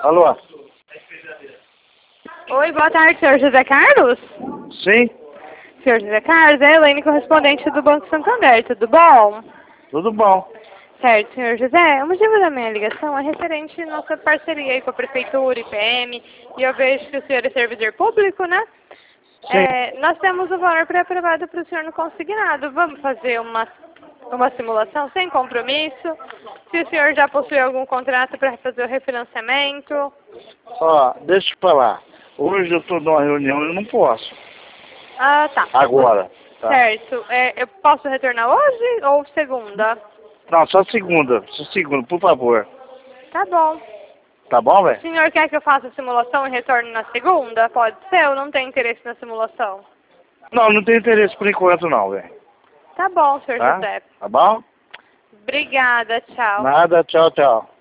Alô? Oi, boa tarde, senhor José Carlos? Sim? Senhor José Carlos, é a Elaine, correspondente do Banco Santander, tudo bom? Tudo bom. Certo, senhor José, o motivo da minha ligação é referente à nossa parceria aí com a Prefeitura, IPM, e eu vejo que o senhor é servidor público, né? Sim. Nós temos o valor pré-aprovado para o senhor no consignado. Vamos fazer uma simulação sem compromisso? Se o senhor já possui algum contrato para fazer o refinanciamento? Ó, deixa eu falar. Hoje eu tô numa reunião e eu não posso. Ah, tá. Agora. Tá? Certo. Eu posso retornar hoje ou segunda? Não, só segunda. Só segunda, por favor. Tá bom. Tá bom, O velho? senhor quer que eu faça a simulação e retorne na segunda? Pode ser, eu não tenho interesse na simulação. Não, não tenho interesse por enquanto não, velho. Tá bom, senhor Tá? José. Tá bom? Obrigada, tchau. Nada, tchau, tchau.